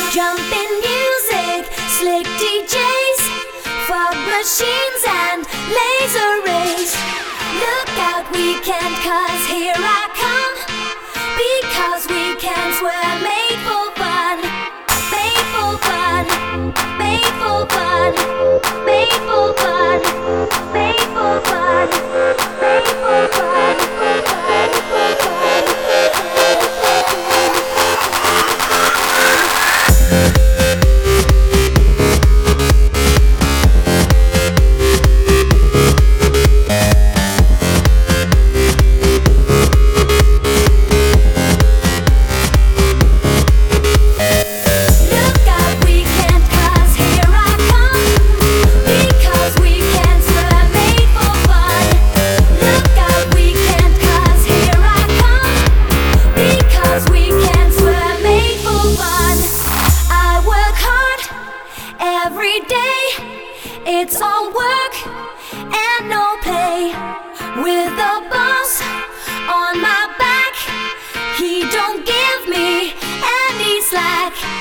Jumpin' music, slick DJs, fog machines and laser rays. Look out, weekend, 'cause here I come. Because weekends were made for fun. Made for fun. Made for fun. Made for fun. Made for fun. Made for fun. Every day, it's all work and no pay. With the boss on my back, he don't give me any slack.